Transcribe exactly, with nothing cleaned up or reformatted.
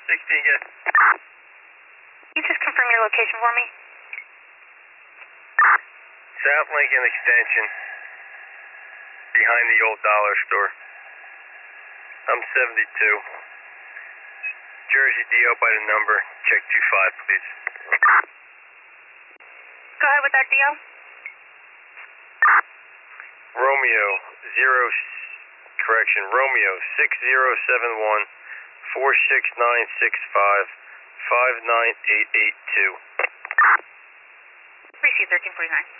sixteen, yes. Can you just confirm your location for me? South Lincoln Extension, behind the old dollar store. I'm seventy-two. Jersey D O by the number. Check two five, please. Go ahead with that D O. Romeo, zero, correction, Romeo, six zero seven one, four six nine six five, five nine eight eight two. Receive thirteen forty-nine.